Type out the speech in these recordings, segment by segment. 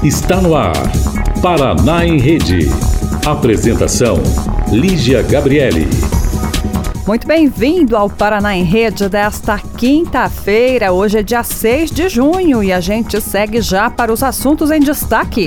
Está no ar, Paraná em Rede. Apresentação, Lígia Gabriele. Muito bem-vindo ao Paraná em Rede desta quinta-feira. Hoje é dia 6 de junho e a gente segue já para os assuntos em destaque.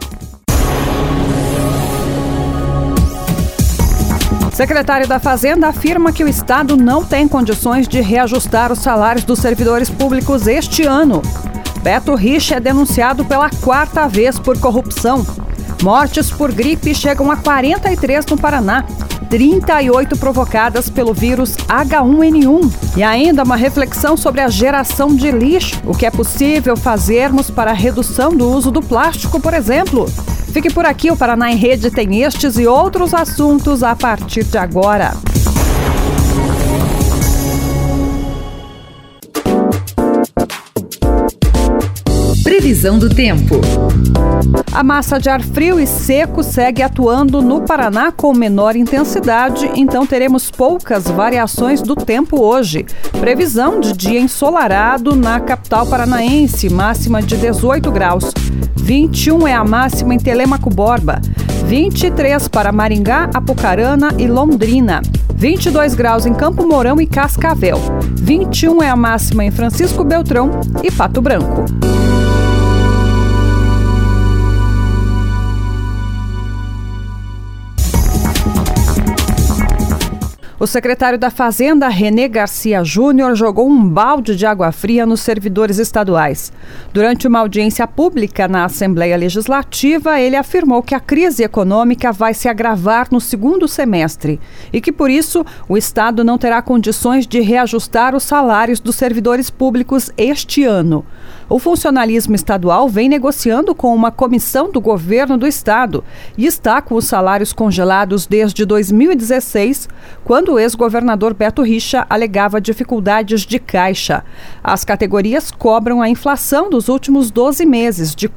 Secretário da Fazenda afirma que o Estado não tem condições de reajustar os salários dos servidores públicos este ano. Beto Richa é denunciado pela quarta vez por corrupção. Mortes por gripe chegam a 43 no Paraná, 38 provocadas pelo vírus H1N1. E ainda uma reflexão sobre a geração de lixo, o que é possível fazermos para a redução do uso do plástico, por exemplo. Fique por aqui, o Paraná em Rede tem estes e outros assuntos a partir de agora. Previsão do tempo. A massa de ar frio e seco segue atuando no Paraná com menor intensidade, então teremos poucas variações do tempo hoje. Previsão de dia ensolarado na capital paranaense, máxima de 18 graus. 21 é a máxima em Telêmaco Borba. 23 para Maringá, Apucarana e Londrina. 22 graus em Campo Mourão e Cascavel. 21 é a máxima em Francisco Beltrão e Pato Branco. O secretário da Fazenda, René Garcia Júnior, jogou um balde de água fria nos servidores estaduais. Durante uma audiência pública na Assembleia Legislativa, ele afirmou que a crise econômica vai se agravar no segundo semestre e que, por isso, o Estado não terá condições de reajustar os salários dos servidores públicos este ano. O funcionalismo estadual vem negociando com uma comissão do governo do Estado e está com os salários congelados desde 2016, quando o ex-governador Beto Richa alegava dificuldades de caixa. As categorias cobram a inflação dos últimos 12 meses, de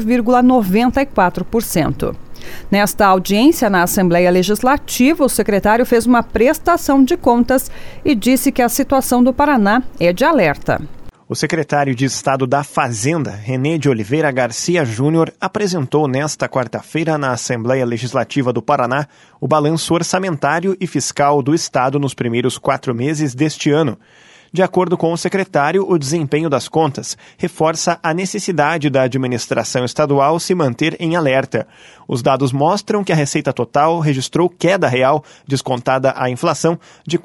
4,94%. Nesta audiência na Assembleia Legislativa, o secretário fez uma prestação de contas e disse que a situação do Paraná é de alerta. O secretário de Estado da Fazenda, René de Oliveira Garcia Júnior, apresentou nesta quarta-feira na Assembleia Legislativa do Paraná o balanço orçamentário e fiscal do Estado nos primeiros 4 meses deste ano. De acordo com o secretário, o desempenho das contas reforça a necessidade da administração estadual se manter em alerta. Os dados mostram que a receita total registrou queda real, descontada a inflação, de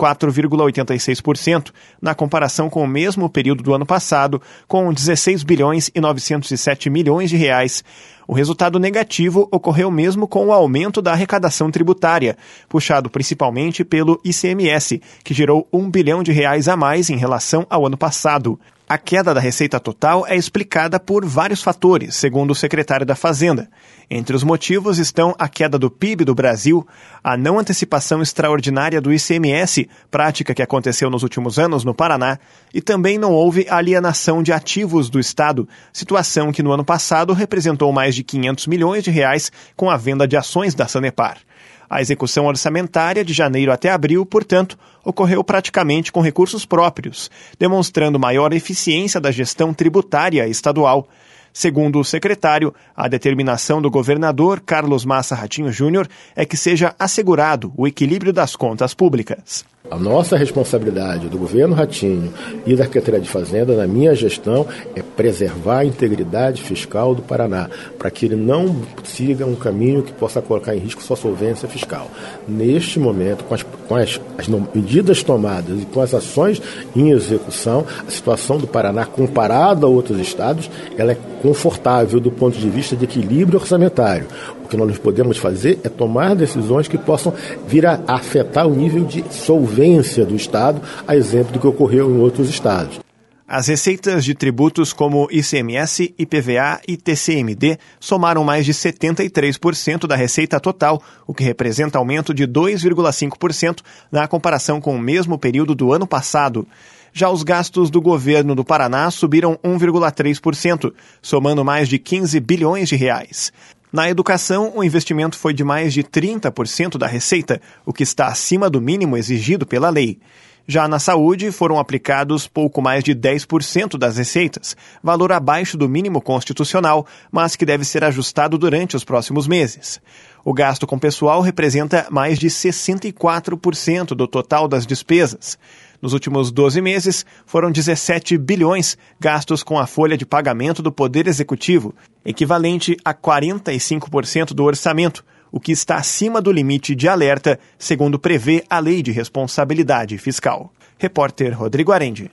4,86%, na comparação com o mesmo período do ano passado, com 16 bilhões e 907 milhões de reais. O resultado negativo ocorreu mesmo com o aumento da arrecadação tributária, puxado principalmente pelo ICMS, que gerou R$1 bilhão a mais em relação ao ano passado. A queda da receita total é explicada por vários fatores, segundo o secretário da Fazenda. Entre os motivos estão a queda do PIB do Brasil, a não antecipação extraordinária do ICMS, prática que aconteceu nos últimos anos no Paraná, e também não houve alienação de ativos do Estado, situação que no ano passado representou mais de R$500 milhões com a venda de ações da Sanepar. A execução orçamentária de janeiro até abril, portanto, ocorreu praticamente com recursos próprios, demonstrando maior eficiência da gestão tributária estadual. Segundo o secretário, a determinação do governador Carlos Massa Ratinho Júnior é que seja assegurado o equilíbrio das contas públicas. A nossa responsabilidade do governo Ratinho e da Secretaria de Fazenda, na minha gestão, é preservar a integridade fiscal do Paraná, para que ele não siga um caminho que possa colocar em risco sua solvência fiscal. Neste momento, com as medidas tomadas e com as ações em execução, a situação do Paraná, comparada a outros estados, ela é confortável do ponto de vista de equilíbrio orçamentário. O que nós podemos fazer é tomar decisões que possam vir a afetar o nível de solvência do Estado, a exemplo do que ocorreu em outros estados. As receitas de tributos como ICMS, IPVA e TCMD somaram mais de 73% da receita total, o que representa aumento de 2,5% na comparação com o mesmo período do ano passado. Já os gastos do governo do Paraná subiram 1,3%, somando mais de R$15 bilhões. Na educação, o investimento foi de mais de 30% da receita, o que está acima do mínimo exigido pela lei. Já na saúde, foram aplicados pouco mais de 10% das receitas, valor abaixo do mínimo constitucional, mas que deve ser ajustado durante os próximos meses. O gasto com pessoal representa mais de 64% do total das despesas. Nos últimos 12 meses, foram 17 bilhões gastos com a folha de pagamento do Poder Executivo, equivalente a 45% do orçamento, o que está acima do limite de alerta, segundo prevê a Lei de Responsabilidade Fiscal. Repórter Rodrigo Arendi.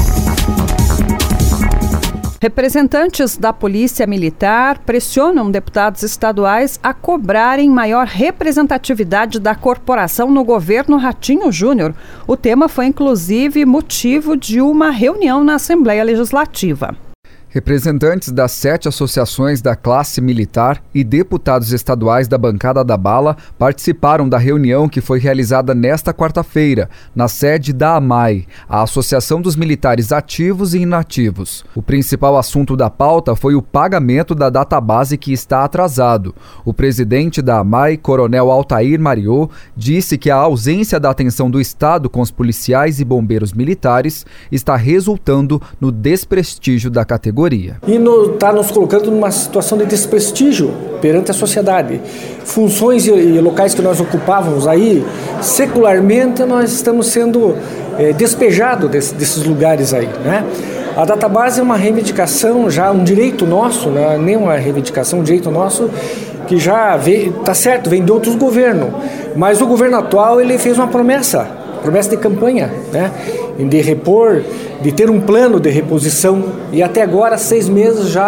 Representantes da Polícia Militar pressionam deputados estaduais a cobrarem maior representatividade da corporação no governo Ratinho Júnior. O tema foi, inclusive, motivo de uma reunião na Assembleia Legislativa. Representantes das 7 associações da classe militar e deputados estaduais da bancada da bala participaram da reunião que foi realizada nesta quarta-feira, na sede da AMAI, a Associação dos Militares Ativos e Inativos. O principal assunto da pauta foi o pagamento da database que está atrasado. O presidente da AMAI, Coronel Altair Mariô, disse que a ausência da atenção do Estado com os policiais e bombeiros militares está resultando no desprestígio da categoria. E está nos colocando numa situação de desprestígio perante a sociedade. Funções e locais que nós ocupávamos aí, secularmente nós estamos sendo despejados desses lugares aí, né? A database é uma reivindicação, já um direito nosso, né? Nem uma reivindicação, um direito nosso que já está certo, vem de outros governos. Mas o governo atual ele fez uma promessa de campanha, né? De repor, de ter um plano de reposição, e até agora 6 meses já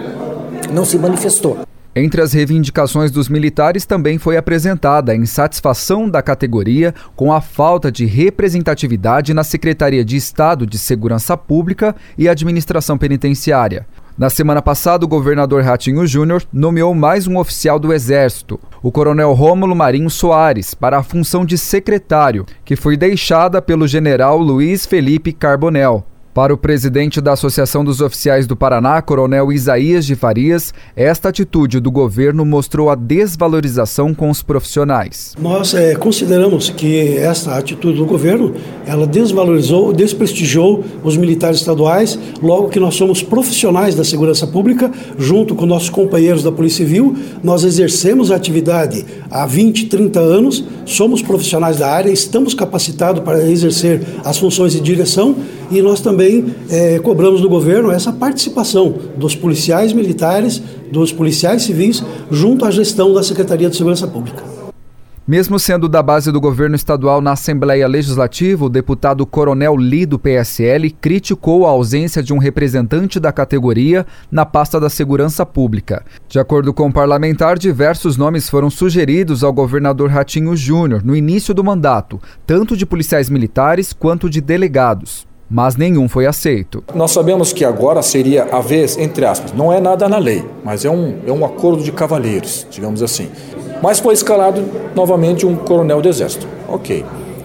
não se manifestou. Entre as reivindicações dos militares também foi apresentada a insatisfação da categoria com a falta de representatividade na Secretaria de Estado de Segurança Pública e Administração Penitenciária. Na semana passada, o governador Ratinho Júnior nomeou mais um oficial do Exército, o coronel Rômulo Marinho Soares, para a função de secretário, que foi deixada pelo general Luiz Felipe Carbonell. Para o presidente da Associação dos Oficiais do Paraná, coronel Isaías de Farias, esta atitude do governo mostrou a desvalorização com os profissionais. Nós consideramos que essa atitude do governo, ela desvalorizou, desprestigiou os militares estaduais, logo que nós somos profissionais da segurança pública, junto com nossos companheiros da Polícia Civil, nós exercemos a atividade há 20, 30 anos, somos profissionais da área, estamos capacitados para exercer as funções de direção e nós também cobramos do governo essa participação dos policiais militares, dos policiais civis, junto à gestão da Secretaria de Segurança Pública. Mesmo sendo da base do governo estadual na Assembleia Legislativa, o deputado Coronel Li, do PSL, criticou a ausência de um representante da categoria na pasta da Segurança Pública. De acordo com o parlamentar, diversos nomes foram sugeridos ao governador Ratinho Júnior no início do mandato, tanto de policiais militares quanto de delegados. Mas nenhum foi aceito. Nós sabemos que agora seria a vez, entre aspas, não é nada na lei, mas é um acordo de cavalheiros, digamos assim. Mas foi escalado novamente um coronel do Exército. Ok.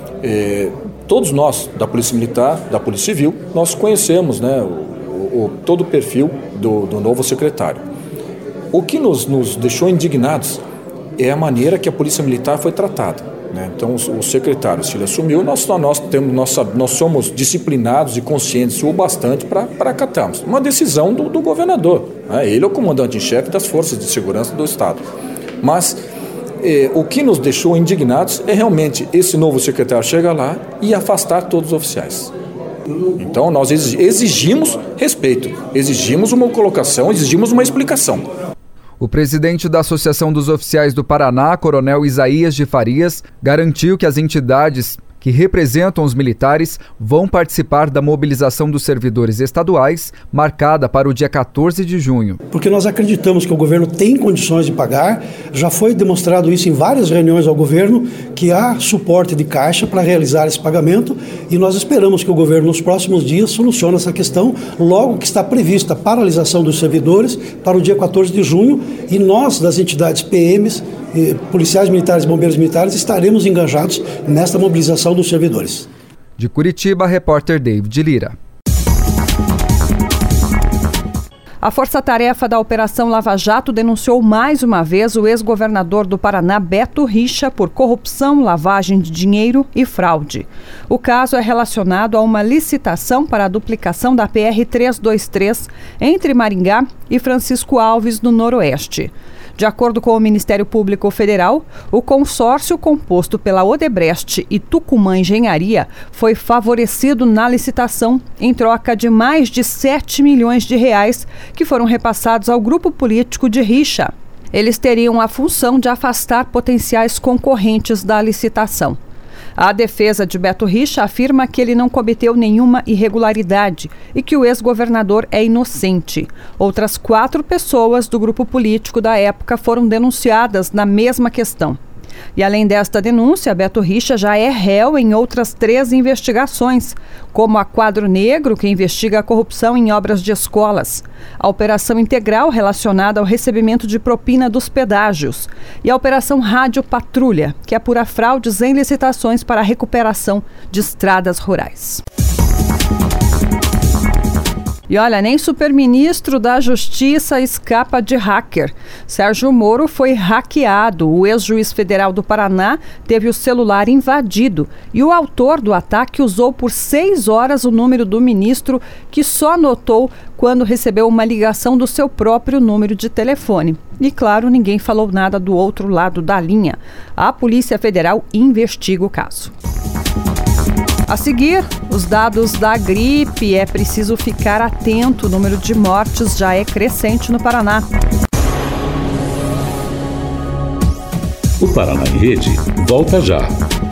Todos nós, da Polícia Militar, da Polícia Civil, nós conhecemos, né, todo o perfil do novo secretário. O que nos deixou indignados é a maneira que a Polícia Militar foi tratada. Então, o secretário, se ele assumiu, nós somos disciplinados e conscientes o bastante para acatarmos uma decisão do governador. Ele é o comandante em chefe das forças de segurança do Estado. Mas o que nos deixou indignados é realmente esse novo secretário chegar lá e afastar todos os oficiais. Então, nós exigimos respeito, exigimos uma colocação, exigimos uma explicação. O presidente da Associação dos Oficiais do Paraná, coronel Isaías de Farias, garantiu que as entidades que representam os militares vão participar da mobilização dos servidores estaduais, marcada para o dia 14 de junho. Porque nós acreditamos que o governo tem condições de pagar, já foi demonstrado isso em várias reuniões ao governo, que há suporte de caixa para realizar esse pagamento e nós esperamos que o governo nos próximos dias solucione essa questão, logo que está prevista a paralisação dos servidores para o dia 14 de junho e nós, das entidades PMs, policiais militares e bombeiros militares, estaremos engajados nesta mobilização dos servidores. De Curitiba, repórter David Lira. A força-tarefa da Operação Lava Jato denunciou mais uma vez o ex-governador do Paraná, Beto Richa, por corrupção, lavagem de dinheiro e fraude. O caso é relacionado a uma licitação para a duplicação da PR-323 entre Maringá e Francisco Alves, no Noroeste. De acordo com o Ministério Público Federal, o consórcio composto pela Odebrecht e Tucumã Engenharia foi favorecido na licitação em troca de mais de 7 milhões de reais que foram repassados ao grupo político de Richa. Eles teriam a função de afastar potenciais concorrentes da licitação. A defesa de Beto Richa afirma que ele não cometeu nenhuma irregularidade e que o ex-governador é inocente. Outras 4 pessoas do grupo político da época foram denunciadas na mesma questão. E além desta denúncia, Beto Richa já é réu em outras 3 investigações, como a Quadro Negro, que investiga a corrupção em obras de escolas, a Operação Integral, relacionada ao recebimento de propina dos pedágios, e a Operação Rádio Patrulha, que apura fraudes em licitações para a recuperação de estradas rurais. E olha, nem superministro da Justiça escapa de hacker. Sérgio Moro foi hackeado. O ex-juiz federal do Paraná teve o celular invadido e o autor do ataque usou por 6 horas o número do ministro, que só notou quando recebeu uma ligação do seu próprio número de telefone. E claro, ninguém falou nada do outro lado da linha. A Polícia Federal investiga o caso. A seguir, os dados da gripe. É preciso ficar atento. O número de mortes já é crescente no Paraná. O Paraná em Rede volta já.